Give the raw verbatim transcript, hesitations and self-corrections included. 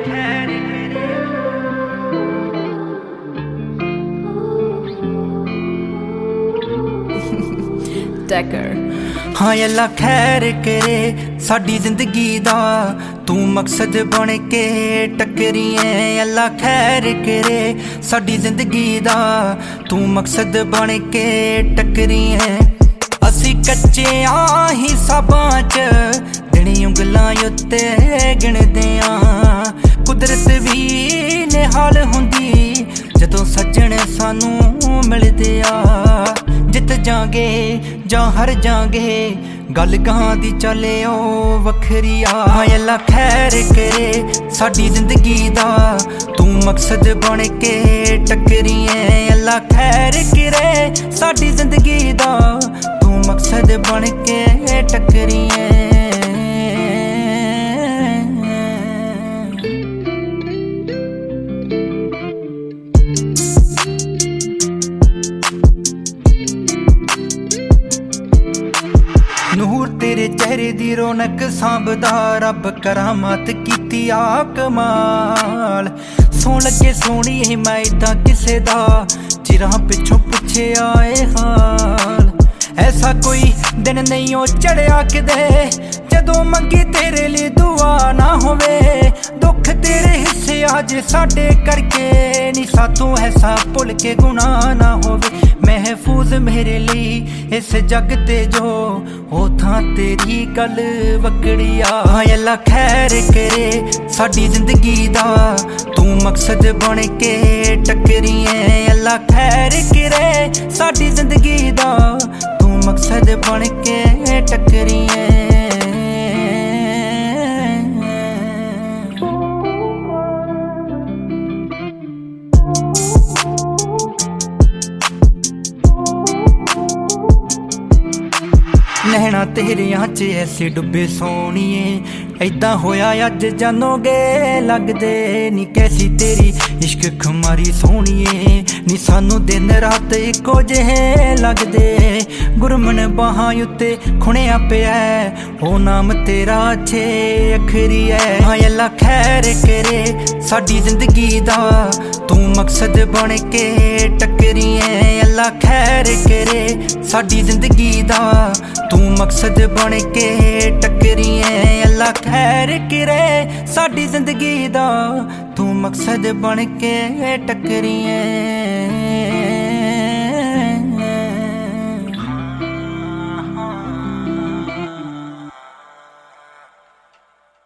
Decker हाँ अल्लाह खैर करे साडी जिंदगी दा तू मकसद बन के टकरी है। अल्लाह खैर करे साडी जिंदगी दा तू मकसद बन के टकरी है। असी कच्चे आ हिसाबां च दिनी उंगलां उत्ते गिणदे आ। कुदरत भी निहाल हुंदी जदों सज्जण सानू मिलदे आ। जित जांगे जां हार जांगे गल गां दी चले ओ वखरी आ। अल्लाह खैर करे साडी जिंदगी दा तू मकसद बन के टकरी है। अल्लाह खैर करे साडी जिंदगी दा तू मकसद बन के टकरी है। नूर तेरे चेहरे दी रौनक सांभदा रब करामात कीती आ कमाल। सौ लगे सोहणी मैं इदां किसे दा चिरां पिछों पुछे आए हाल। ऐसा कोई दिन नहीं ओ चढ़िया किदे जदों मंगी तेरे लिए दुआ ना होवे। दुख तेरे हिस्से आज साडे करके नी सातों ऐसा भुल के गुनाह ना होवे। महफूज मेरे लिए इस जग ते जो हो थां तेरी गल वकड़ी आ। अल्लाह खैर करे साडी जिंदगी दा तू मकसद बन के टकरी है। अल्लाह खैर करे साडी जिंदगी दा तू मकसद बन के टकरी है। नैना तेरियां च ऐसे डुबे सोहणीए ऐदां होया अज जानोगे लगदे नी। कैसी तेरी इश्क खुमारी सोहणीए नी सानू दिन रात इक्को जेहे लगदे। गुरमन बाहां उत्ते खुणिया पिया ओ नाम तेरा छे अखरी है। अल्लाह खैर करे साडी जिंदगी दा तू मकसद बन के टकरी है। अल्लाह खैर करे साडी जिंदगी दा तू मकसद बन के टकरी है। अल्लाह खैर करे साडी जिंदगी दा तू मकसद बन के टकरी है।